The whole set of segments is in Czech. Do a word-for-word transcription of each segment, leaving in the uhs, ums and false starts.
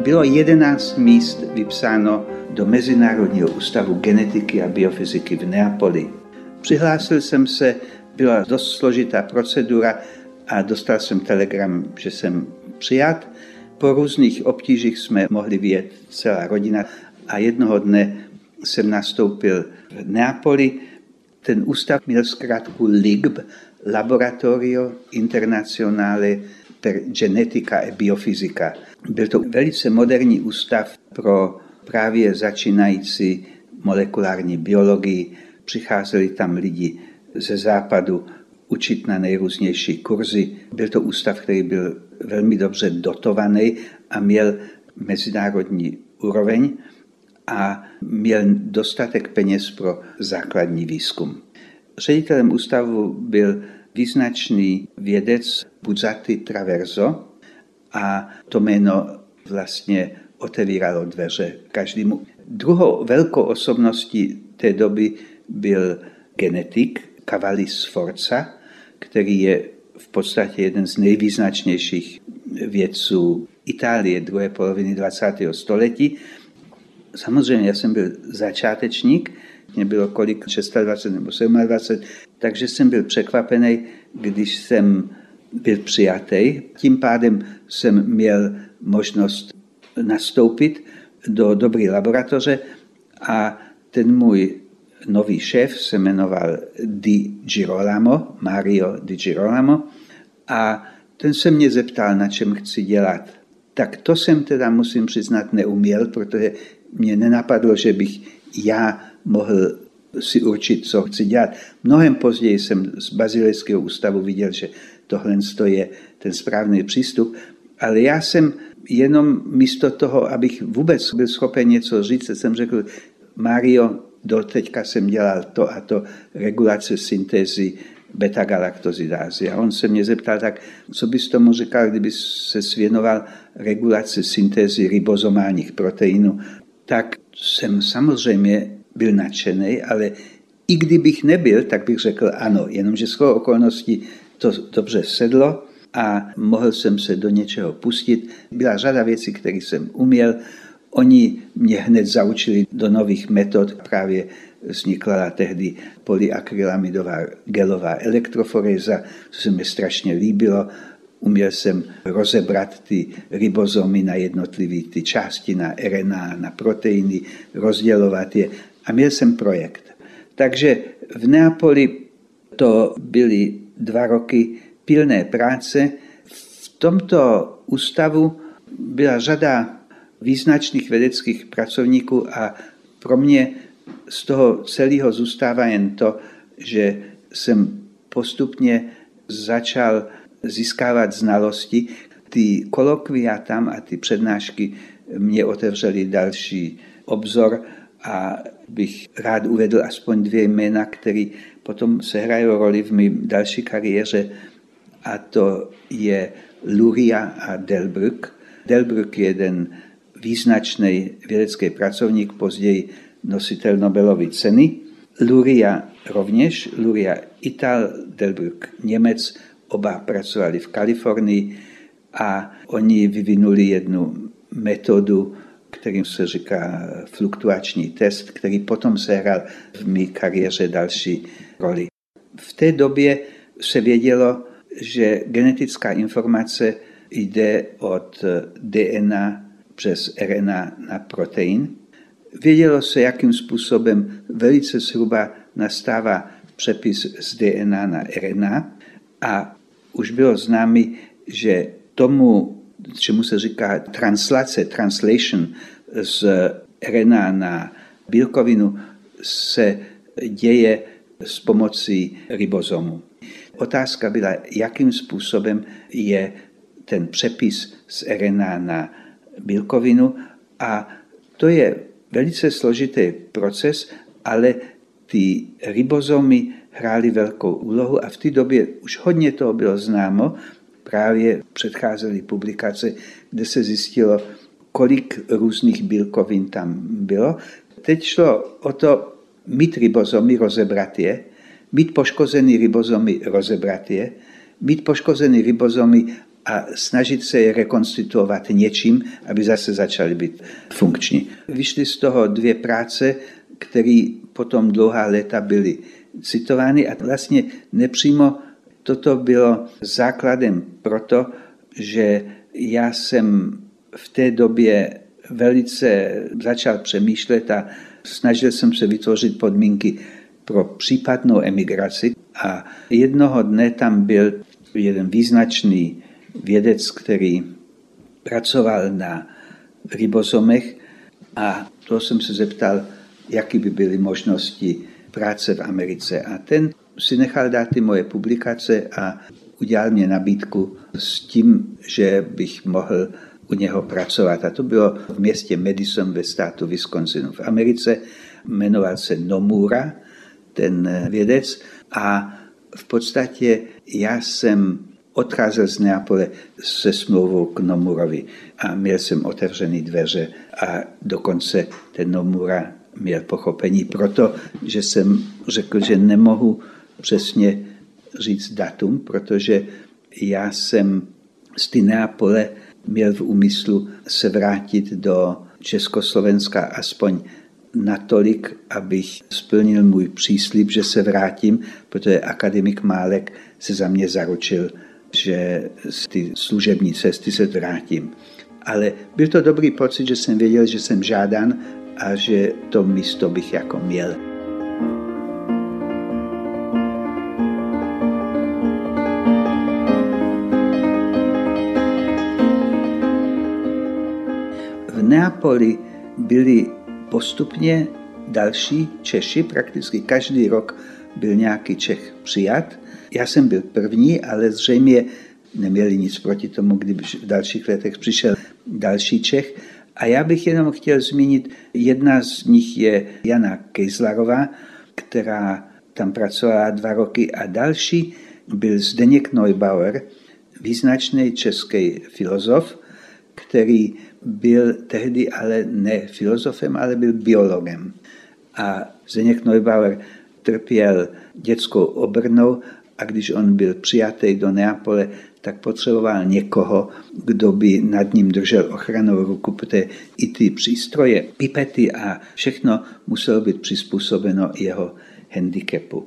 Bylo jedenáct míst vypsáno do Mezinárodního ústavu genetiky a biofyziky v Neapoli. Přihlásil jsem se, byla dost složitá procedura a dostal jsem telegram, že jsem přijat. Po různých obtížích jsme mohli vyjet celá rodina a jednoho dne jsem nastoupil v Neapoli. Ten ústav měl zkrátku L I G B, Laboratorio Internazionale per Genetica e Biofysica. Byl to velice moderní ústav pro právě začínající molekulární biologii. Přicházeli tam lidi ze západu učit na nejrůznější kurzy. Byl to ústav, který byl velmi dobře dotovaný a měl mezinárodní úroveň a měl dostatek peněz pro základní výzkum. Ředitelem ústavu byl význačný vědec Buzzati Traverso a to jméno vlastně otevíralo dveře každému. Druhou velkou osobností té doby byl genetik Cavalli Sforza, který je v podstatě jeden z nejvýznačnějších vědců Itálie druhé poloviny dvacátého století. Samozřejmě já jsem byl začátečník, mě bylo kolik, dvacet šest nebo dvacet sedm, takže jsem byl překvapený, když jsem byl přijatý. Tím pádem jsem měl možnost nastoupit do dobré laboratoře a ten můj nový šéf se jmenoval Di Girolamo, Mario Di Girolamo, a ten se mě zeptal, na čem chci dělat. Tak to jsem teda, musím přiznat, neuměl, protože mě nenapadlo, že bych já mohl si určit, co chci dělat. Mnohem později jsem z Bazilejského ústavu viděl, že tohle je ten správný přístup, ale já jsem jenom místo toho, abych vůbec byl schopen něco říct, jsem řekl, Mario, doteďka jsem dělal to a to, regulace syntézy beta-galaktozidázy. A on se mě zeptal, tak co bys tomu říkal, kdyby se svěnoval regulaci syntézy ribozomálních proteinů. Tak jsem samozřejmě byl nadšený, ale i kdybych nebyl, tak bych řekl ano, jenomže shodou okolností to dobře sedlo a mohl jsem se do něčeho pustit. Byla řada věcí, které jsem uměl. Oni mě hned zaučili do nových metod. Právě vznikla tehdy polyakrylamidová gelová elektroforéza, co se mi strašně líbilo. Uměl jsem rozebrat ty ribozomy na jednotlivé ty části, na R N A, na proteiny, rozdělovat je a měl jsem projekt. Takže v Neapoli to byly dva roky pilné práce. V tomto ústavu byla řada význačných vědeckých pracovníků a pro mě z toho celého zůstává jen to, že jsem postupně začal získávat znalosti. Ty kolokvia tam a ty přednášky mě otevřely další obzor a bych rád uvedl aspoň dvě jména, které potom sehrají roli v mé další kariéře, a to je Luria a Delbrück. Delbrück je jeden význačný vědecký pracovník, později nositel Nobelovy ceny. Luria rovněž, Luria Ital, Delbrück Němec, oba pracovali v Kalifornii a oni vyvinuli jednu metodu, kterým se říká fluktuační test, který potom sehrál v mé kariéře další roli. V té době se vědělo, že genetická informace jde od D N A přes R N A na protein. Vědělo se, jakým způsobem velice zhruba nastává přepis z D N A na R N A a už bylo známé, že tomu, čemu se říká translace, translation z R N A na bílkovinu, se děje s pomocí ribozomu. Otázka byla, jakým způsobem je ten přepis z R N A na bílkovinu, a to je velice složitý proces, ale ty ribozomy hrály velkou úlohu a v té době už hodně toho bylo známo. Právě předcházely publikace, kde se zjistilo, kolik různých bílkovin tam bylo. Teď šlo o to mít ribozomy, rozebrat je, mít poškozený ribozomy, rozebrat je, mít poškozený ribozomy a snažit se je rekonstituovat něčím, aby zase začaly být funkční. Vyšly z toho dvě práce, které potom dlouhá léta byly citovány a vlastně nepřímo toto bylo základem proto, že já jsem v té době velice začal přemýšlet a snažil jsem se vytvořit podmínky pro případnou emigraci. A jednoho dne tam byl jeden význačný vědec, který pracoval na ribozomech a to jsem se zeptal, jaké by byly možnosti práce v Americe. A ten si nechal dát ty moje publikace a udělal mě nabídku s tím, že bych mohl u něho pracovat. A to bylo v městě Madison ve státu Wisconsin v Americe. Jmenoval se Nomura, ten vědec. A v podstatě já jsem odcházel z Neapole se smlouvou k Nomurovi a měl jsem otevřený dveře a dokonce ten Nomura měl pochopení, protože jsem řekl, že nemohu přesně říct datum, protože já jsem z té Neapole měl v úmyslu se vrátit do Československa aspoň natolik, abych splnil můj příslib, že se vrátím, protože akademik Málek se za mě zaručil, že z ty služební cesty se vrátím. Ale byl to dobrý pocit, že jsem věděl, že jsem žádan a že to místo bych jako měl. V Neapoli byli postupně další Češi, prakticky každý rok byl nějaký Čech přijat. Já jsem byl první, ale zřejmě neměli nic proti tomu, kdyby v dalších letech přišel další Čech. A já bych jenom chtěl zmínit, jedna z nich je Jana Kejzlarová, která tam pracovala dva roky a další byl Zdeněk Neubauer, význačný český filozof, který byl tehdy ale ne filozofem, ale byl biologem. A Zdeněk Neubauer trpěl dětskou obrnou a když on byl přijatý do Neapole, tak potřeboval někoho, kdo by nad ním držel ochranou ruku, protože i ty přístroje, pipety a všechno muselo být přizpůsobeno jeho handicapu.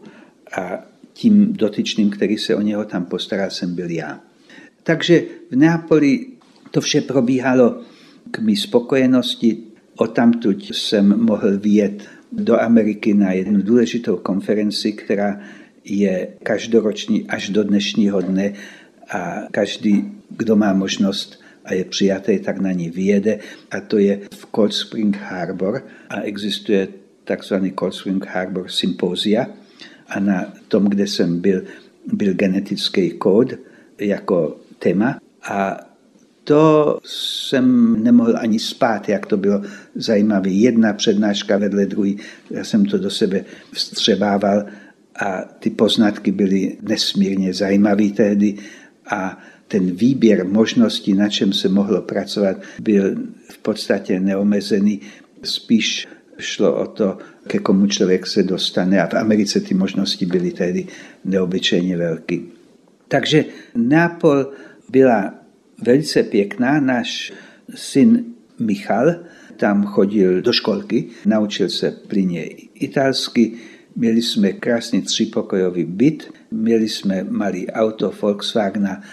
A tím dotyčným, který se o něho tam postaral, jsem byl já. Takže v Neapoli to vše probíhalo k mý spokojenosti. Odtamtud jsem mohl vyjet do Ameriky na jednu důležitou konferenci, která je každoroční až do dnešního dne a každý, kdo má možnost a je přijatý, tak na ní vyjede. A to je v Cold Spring Harbor a existuje takzvaný Cold Spring Harbor Symposia a na tom, kde jsem byl, byl genetický kód jako téma a to jsem nemohl ani spát, jak to bylo zajímavé. Jedna přednáška vedle druhé, já jsem to do sebe vstřebával a ty poznatky byly nesmírně zajímavé tehdy a ten výběr možností, na čem se mohlo pracovat, byl v podstatě neomezený. Spíš šlo o to, ke komu člověk se dostane a v Americe ty možnosti byly tehdy neobyčejně velké. Takže Neapol byla velice pěkná. Náš syn Michal tam chodil do školky, naučil se plynně italsky, měli jsme krásný třípokojový byt, měli jsme malý auto Volkswagena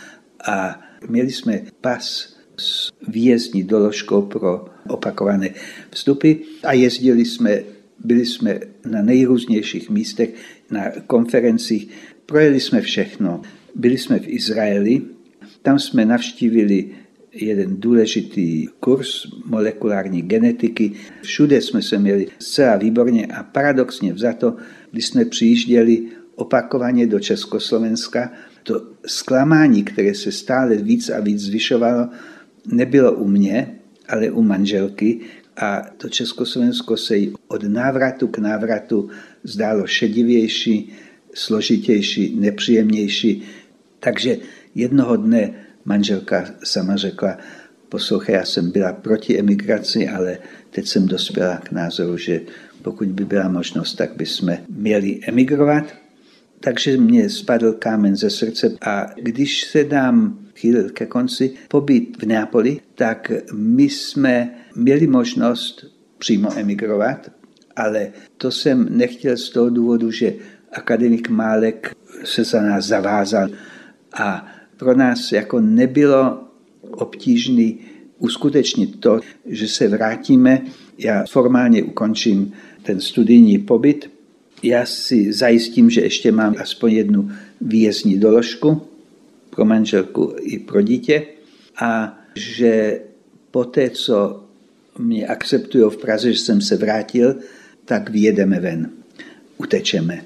a měli jsme pas s výjezdní doložkou pro opakované vstupy a jezdili jsme, byli jsme na nejrůznějších místech, na konferencích, projeli jsme všechno. Byli jsme v Izraeli, tam jsme navštívili jeden důležitý kurz molekulární genetiky. Všude jsme se měli zcela výborně a paradoxně vzato, když jsme přijížděli opakovaně do Československa, to zklamání, které se stále víc a víc zvyšovalo, nebylo u mě, ale u manželky a to Československo se jí od návratu k návratu zdálo šedivější, složitější, nepříjemnější. Takže jednoho dne manželka sama řekla, poslouchej, já jsem byla proti emigraci, ale teď jsem dospěla k názoru, že pokud by byla možnost, tak bychom měli emigrovat. takže mě spadl kámen ze srdce a když se dám chýlil ke konci pobyt v Neapoli, tak my jsme měli možnost přímo emigrovat, ale to jsem nechtěl z toho důvodu, že akademik Málek se za nás zavázal a pro nás jako nebylo obtížné uskutečnit to, že se vrátíme. Já formálně ukončím ten studijní pobyt. Já si zajistím, že ještě mám aspoň jednu výjezdní doložku pro manželku i pro dítě a že poté, co mě akceptují v Praze, že jsem se vrátil, tak vyjedeme ven, utečeme.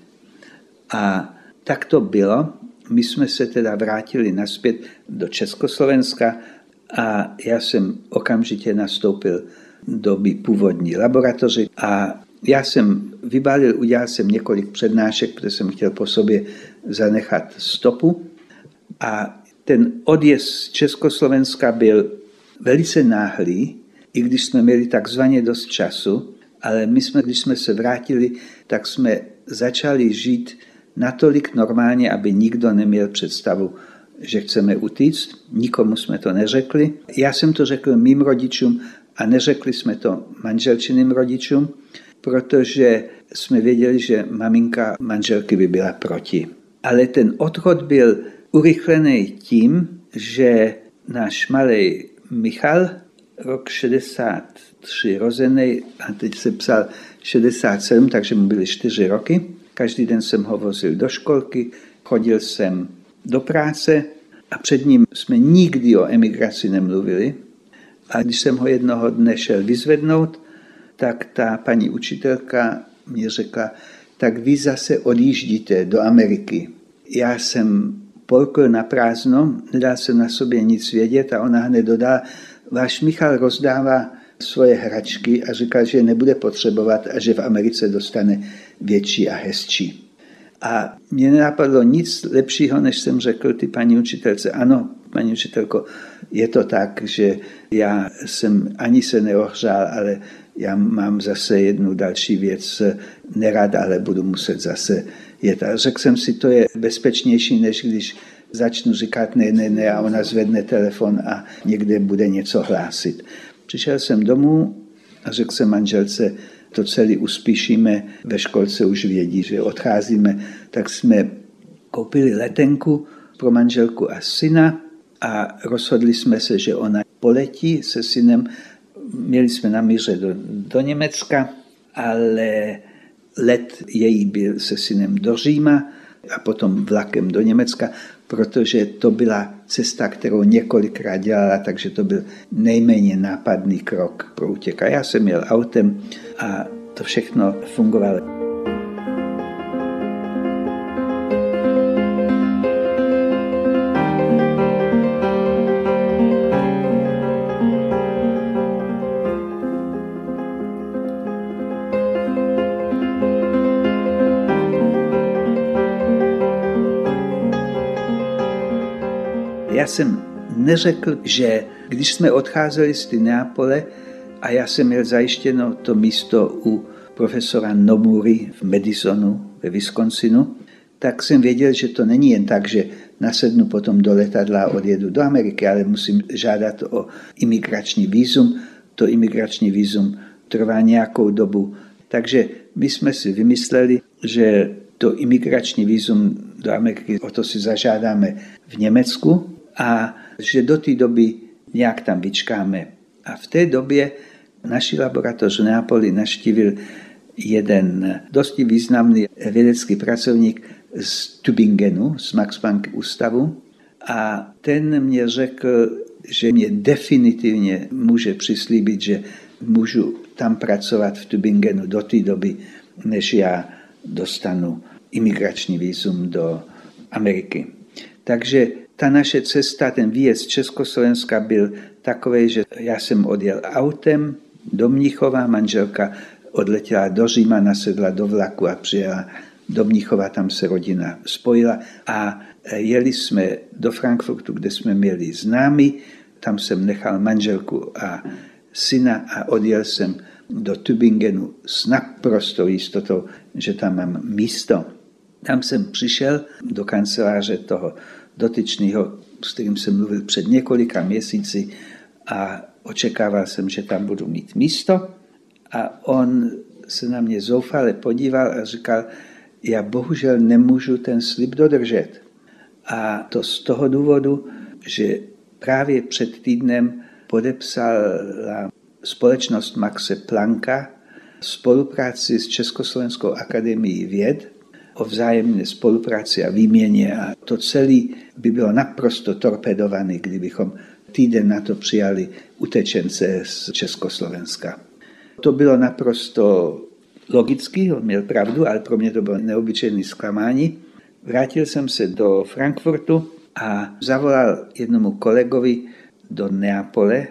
A tak to bylo. My jsme se teda vrátili nazpět do Československa a já jsem okamžitě nastoupil do původní laboratoře a já jsem vybalil, udělal jsem několik přednášek, protože jsem chtěl po sobě zanechat stopu a ten odjezd z Československa byl velice náhlý, i když jsme měli takzvaně dost času, ale my jsme, když jsme se vrátili, tak jsme začali žít natolik normálně, aby nikdo neměl představu, že chceme utíct. Nikomu jsme to neřekli. Já jsem to řekl mým rodičům a neřekli jsme to manželčiným rodičům, protože jsme věděli, že maminka manželky by byla proti. Ale ten odchod byl urychlený tím, že náš malý Michal, rok šedesát tři rozený, a teď se psal šedesát sedm, takže mu byly čtyři roky. Každý den jsem ho vozil do školky, chodil jsem do práce a před ním jsme nikdy o emigraci nemluvili. A když jsem ho jednoho dne šel vyzvednout, tak ta paní učitelka mě řekla, tak vy zase odjíždíte do Ameriky. Já jsem polkl na prázdno, nedal jsem na sobě nic vědět a ona hned dodala, váš Michal rozdává svoje hračky a říkal, že je nebude potřebovat a že v Americe dostane větší a hezčí. A mě nenapadlo nic lepšího, než jsem řekl ty paní učitelce, ano, paní učitelko, je to tak, že já jsem ani se neohřál, ale já mám zase jednu další věc nerad, ale budu muset zase jet. A řekl jsem si, to je bezpečnější, než když začnu říkat ne, ne, ne a ona zvedne telefon a někde bude něco hlásit. Přišel jsem domů a řekl jsem manželce, to celé uspíšíme, ve školce už vědí, že odcházíme, tak jsme koupili letenku pro manželku a syna a rozhodli jsme se, že ona poletí se synem. Měli jsme na míře do, do Německa, ale let její byl se synem do Říma a potom vlakem do Německa, protože to byla cesta, kterou několikrát dělala, takže to byl nejméně nápadný krok pro útěk. A já jsem jel autem a to všechno fungovalo. Já jsem neřekl, že když jsme odcházeli z Neapole a já jsem měl zajištěno to místo u profesora Nomury v Madisonu ve Wisconsinu, tak jsem věděl, že to není jen tak, že nasednu potom do letadla a odjedu do Ameriky, ale musím žádat o imigrační vízum. To imigrační vízum trvá nějakou dobu. Takže my jsme si vymysleli, že to imigrační vízum do Ameriky, o to si zažádáme v Německu, a že do té doby nějak tam vyčkáme. A v té době naši laboratoř v Neapoli navštívil jeden dosti významný vědecký pracovník z Tübingenu, z Max Planck ústavu. A ten mě řekl, že mě definitivně může přislíbit, že můžu tam pracovat v Tübingenu do té doby, než já dostanu imigrační vízum do Ameriky. Takže ta naše cesta, ten výjezd z Československa byl takový, že já jsem odjel autem do Mnichova, manželka odletěla do Říma, nasedla do vlaku a přijela do Mnichova, tam se rodina spojila a jeli jsme do Frankfurtu, kde jsme měli známy, tam jsem nechal manželku a syna a odjel jsem do Tübingenu s naprostou jistotou, že tam mám místo. Tam jsem přišel do kanceláře toho dotyčného, s kterým jsem mluvil před několika měsíci a očekával jsem, že tam budu mít místo a on se na mě zoufale podíval a říkal, já bohužel nemůžu ten slib dodržet. A to z toho důvodu, že právě před týdnem podepsala společnost Maxe Plancka spolupráci s Československou akademií věd o vzájemné spolupráci a výměně a to celé by bylo naprosto torpedované, kdybychom týden na to přijali utečence z Československa. To bylo naprosto logický, on měl pravdu, ale pro mě to bylo neobyčejné zklamání. Vrátil jsem se do Frankfurtu a zavolal jednomu kolegovi do Neapole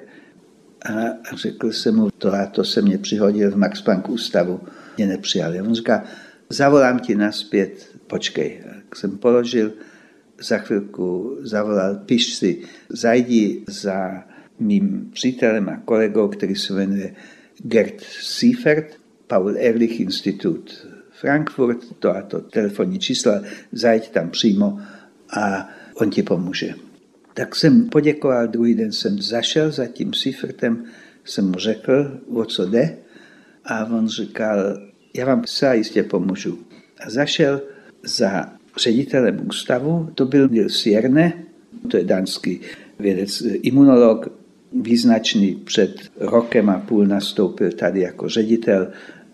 a řekl jsem mu, to a to se mě přihodil v Max Planck ústavu, mě nepřijal. On říká, zavolám ti naspět, počkej. Tak jsem položil, za chvilku zavolal, piš si, zajdi za mým přítelem a kolegou, který se jmenuje Gerd Seifert, Paul Ehrlich Institut Frankfurt, to a to telefonní číslo, zajď tam přímo a on ti pomůže. Tak jsem poděkoval, druhý den jsem zašel za tím Seifertem, jsem mu řekl, o co jde a on říkal, já vám zcela jistě pomůžu. A zašel za ředitelem ústavu, to byl Nils Jerne, to je dánský vědec, imunolog, význačný, před rokem a půl nastoupil tady jako ředitel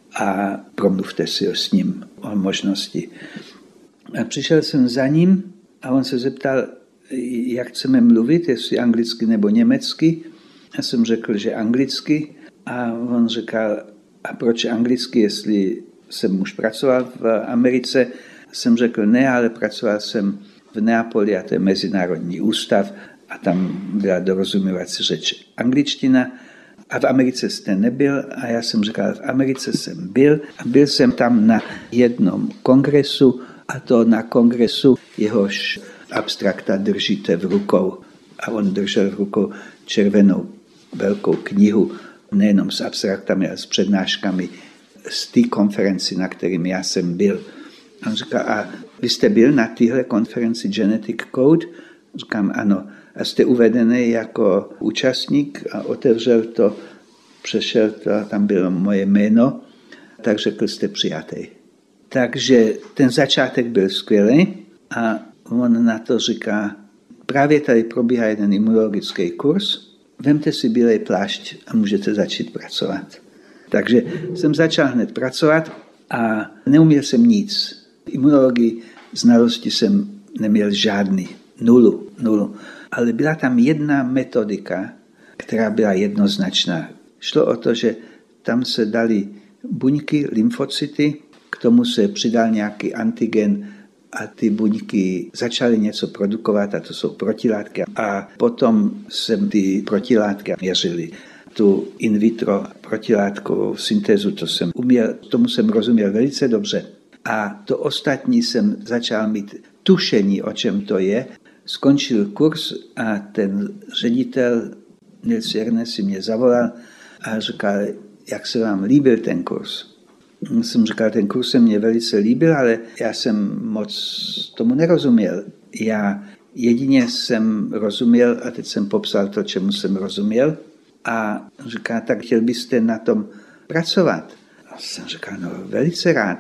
a promluvte si s ním o možnosti. A přišel jsem za ním a on se zeptal, jak chceme mluvit, jestli anglicky nebo německy. Já jsem řekl, že anglicky a on říkal, a proč anglicky, jestli jsem už pracoval v Americe. Jsem řekl, ne, ale pracoval jsem v Neapoli a to je mezinárodní ústav a tam byla dorozuměvací řeč angličtina a v Americe jste nebyl a já jsem říkal, v Americe jsem byl a byl jsem tam na jednom kongresu a to na kongresu, jehož abstrakta držíte v rukou a on držel v rukou červenou velkou knihu, nejenom s abstraktami, ale s přednáškami z té konferenci, na kterým já jsem byl. A on říká, a vy jste byl na téhle konferenci Genetic Code? Říkám, ano. A jste uvedený jako účastník a otevřel to, přešel to a tam bylo moje jméno, tak řekl, jste přijatý. Takže ten začátek byl skvělý a on na to říká, právě tady probíhá jeden imunologický kurz, vemte si bílej plášť a můžete začít pracovat. Takže jsem začal hned pracovat a neuměl jsem nic. Imunologii, znalosti jsem neměl žádný, nulu, nulu. Ale byla tam jedna metodika, která byla jednoznačná. Šlo o to, že tam se dali buňky, lymfocyty, k tomu se přidal nějaký antigen a ty buňky začaly něco produkovat a to jsou protilátky. A potom jsem ty protilátky měřili. Tu in vitro protilátkovou syntézu, to jsem uměl, tomu jsem rozuměl velice dobře. A to ostatní jsem začal mít tušení, o čem to je. Skončil kurz a ten ředitel Nils Jerne si mě zavolal a říkal, jak se vám líbil ten kurz. Jsem říkal, ten kurz se mě velice líbil, ale já jsem moc tomu nerozuměl. Já jedině jsem rozuměl a teď jsem popsal to, čemu jsem rozuměl. A říká, tak chtěl byste na tom pracovat? A jsem říkal, no velice rád.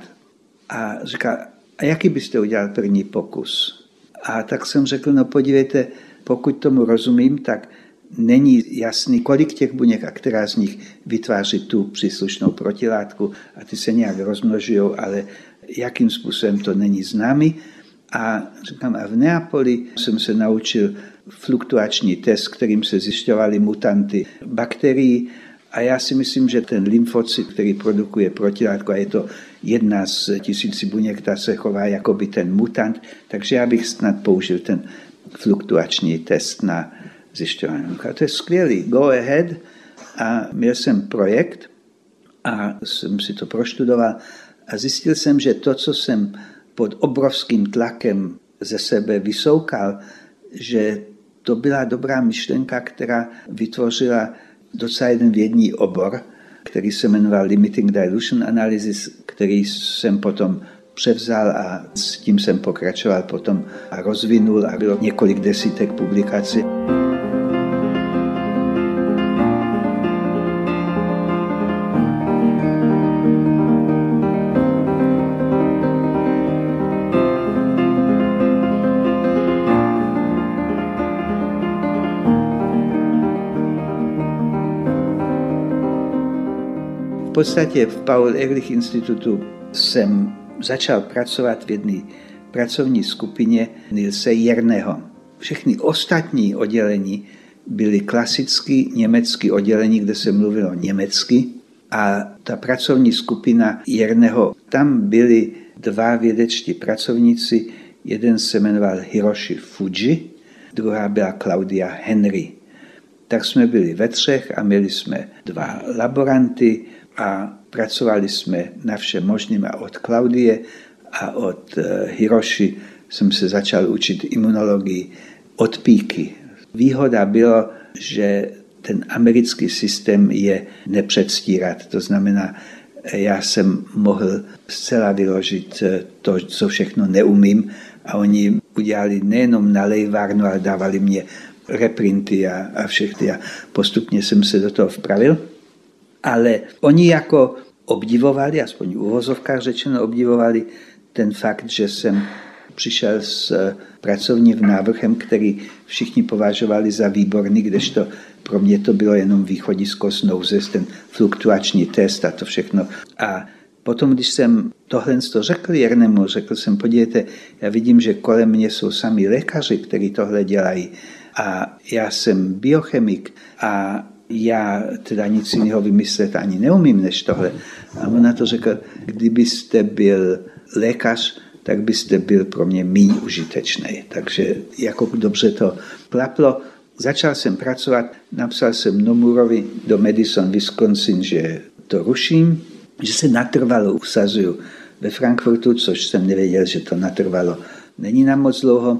A říká, a jaký byste udělal první pokus? A tak jsem řekl, no podívejte, pokud tomu rozumím, tak není jasný, kolik těch buněk a která z nich vytváří tu příslušnou protilátku a ty se nějak rozmnožují, ale jakým způsobem to není známý. A říkám, a v Neapoli jsem se naučil fluktuační test, kterým se zjišťovaly mutanty bakterií a já si myslím, že ten lymfocyt, který produkuje protilátku, a je to jedna z tisíci buněk, ta se chová jako by ten mutant, takže já bych snad použil ten fluktuační test na zjišťování. A to je skvělý, go ahead. A měl jsem projekt a jsem si to proštudoval a zjistil jsem, že to, co jsem pod obrovským tlakem ze sebe vysoukal, že to byla dobrá myšlenka, která vytvořila docela jeden vědní obor, který se jmenoval Limiting Dilution Analysis, který jsem potom převzal a s tím jsem pokračoval potom a rozvinul a bylo několik desítek publikací. V podstatě v Paul Ehrlich institutu jsem začal pracovat v jedné pracovní skupině Nilse Jerného. Všechny ostatní oddělení byly klasické německé oddělení, kde se mluvilo německy, a ta pracovní skupina Jerného, tam byli dva vědečtí pracovníci, jeden se jmenoval Hiroshi Fuji, druhá byla Claudia Henry. Tak jsme byli ve třech a měli jsme dva laboranty, a pracovali jsme na všem možným a od Claudie a od Hiroshi jsem se začal učit imunologii od píky. Výhoda bylo, že ten americký systém je nepředstírat. To znamená, já jsem mohl zcela vyložit to, co všechno neumím, a oni udělali nejenom nalévárnu, ale dávali mě reprinty a, a všechny a postupně jsem se do toho vpravil. Ale oni jako obdivovali, aspoň v uvozovkách řečeno, obdivovali ten fakt, že jsem přišel s pracovním návrhem, který všichni považovali za výborný, kdežto pro mě to bylo jenom východisko z nouze, ten fluktuační test a to všechno. A potom, když jsem tohle řekl Jernemu, řekl jsem, podívejte, já vidím, že kolem mě jsou sami lékaři, kteří tohle dělají, a já jsem biochemik a já teda nic jiného vymyslet ani neumím než tohle. A on na to řekl, kdybyste byl lékař, tak byste byl pro mě míň užitečný. Takže jako dobře to klaplo. Začal jsem pracovat, napsal jsem Nomurovi do Madison, Wisconsin, že to ruším, že se natrvalo usazuju ve Frankfurtu, což jsem nevěděl, že to natrvalo není nám moc dlouho,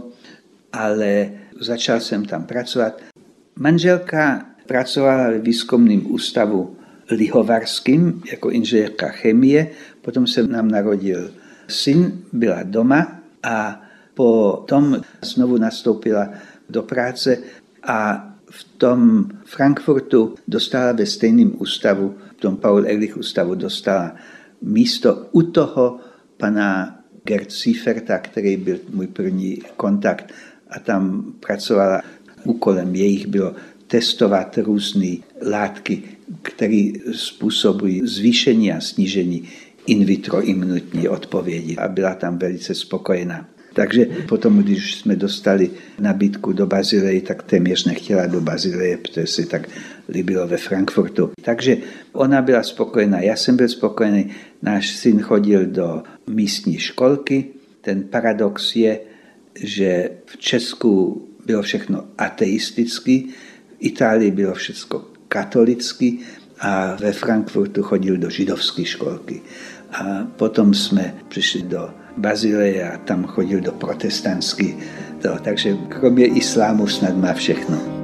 ale začal jsem tam pracovat. Manželka pracovala ve výzkumném ústavu lihovarským jako inženýrka chemie, potom se nám narodil syn, byla doma a potom znovu nastoupila do práce a v tom Frankfurtu dostala ve stejném ústavu, v tom Paul Ehrlich ústavu dostala místo u toho pana Gerd Sieferta, který byl můj první kontakt, a tam pracovala. Úkolem jejich bylo testovat různé látky, které způsobují zvýšení a snížení in vitro imunitní odpovědi, a byla tam velice spokojená. Takže potom, když jsme dostali nabídku do Bazileje, tak téměř nechtěla do Bazileje, protože si tak líbilo ve Frankfurtu. Takže ona byla spokojená, já jsem byl spokojený, náš syn chodil do místní školky. Ten paradox je, že v Česku bylo všechno ateistický, v Itálii bylo všechno katolický a ve Frankfurtu chodil do židovské školky. A potom jsme přišli do Bazileje a tam chodil do protestantské. Takže kromě islámu snad má všechno.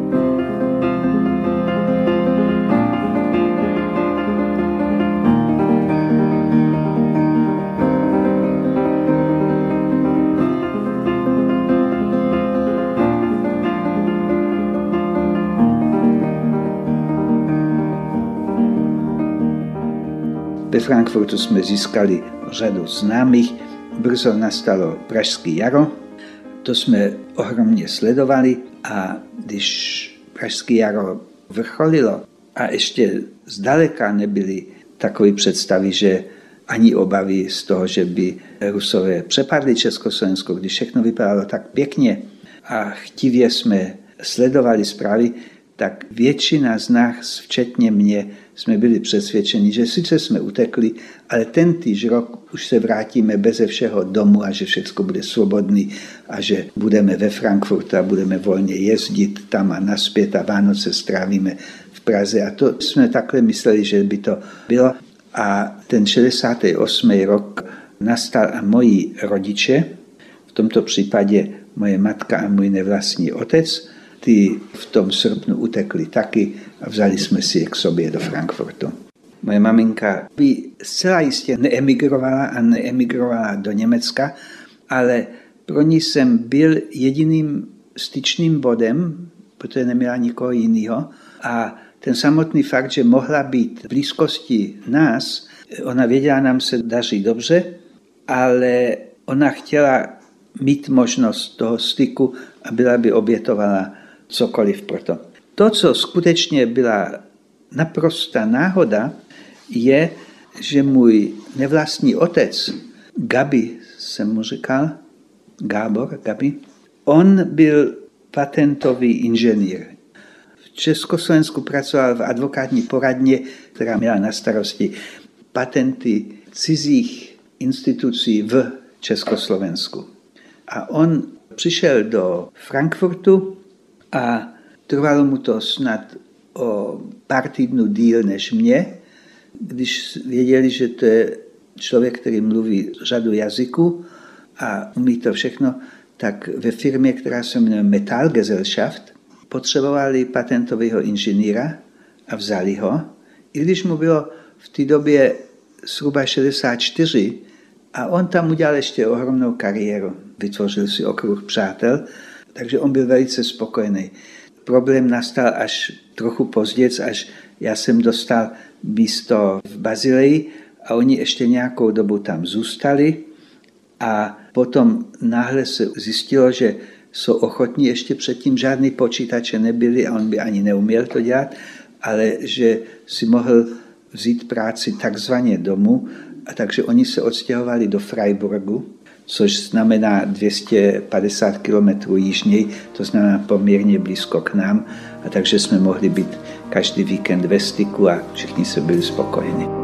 Ve Frankfurtu jsme získali řadu známých, brzo nastalo Pražské jaro, to jsme ohromně sledovali, a když Pražské jaro vrcholilo a ještě zdaleka nebyly takové představy, že ani obavy z toho, že by Rusové přepadli Československo, když všechno vypadalo tak pěkně a chtivě jsme sledovali zprávy, tak většina z nás, včetně mě, jsme byli přesvědčeni, že sice jsme utekli, ale tentýž rok už se vrátíme beze všeho domů a že všechno bude svobodný a že budeme ve Frankfurtu a budeme volně jezdit tam a naspět a Vánoce strávíme v Praze. A to jsme takhle mysleli, že by to bylo. A ten šedesátý osmý rok nastal a moji rodiče, v tomto případě moje matka a můj nevlastní otec, ty v tom srpnu utekli taky a vzali jsme si je k sobě do Frankfurtu. moje maminka by zcela jistě neemigrovala a neemigrovala do Německa, ale pro ní jsem byl jediným styčným bodem, protože neměla nikoho jiného. A ten samotný fakt, že mohla být v blízkosti nás, ona věděla, nám se daří dobře, ale ona chtěla mít možnost toho styku a byla by obětovala cokoliv pro to. To, co skutečně byla naprostá náhoda, je, že můj nevlastní otec, Gabi jsem mu říkal, Gábor, Gabi, on byl patentový inženýr. V Československu pracoval v advokátní poradně, která měla na starosti patenty cizích institucí v Československu. A on přišel do Frankfurtu a trvalo mu to snad o pár týdnů díl než mě, když věděli, že to je člověk, který mluví řadu jazyků a umí to všechno, tak ve firmě, která se jmenuje Metallgesellschaft, potřebovali patentového inženýra a vzali ho, i když mu bylo v té době zhruba šedesát čtyři a on tam udělal ještě ohromnou kariéru. Vytvořil si okruh přátel, takže on byl velice spokojený. Problém nastal až trochu později, až já jsem dostal místo v Bazileji a oni ještě nějakou dobu tam zůstali a potom náhle se zjistilo, že jsou ochotní, ještě předtím žádný počítače nebyly a on by ani neuměl to dělat, ale že si mohl vzít práci takzvaně domů, a takže oni se odstěhovali do Freiburgu, což znamená dvě stě padesát kilometrů jižněji, to znamená poměrně blízko k nám, a takže jsme mohli být každý víkend ve styku a všichni se byli spokojeni.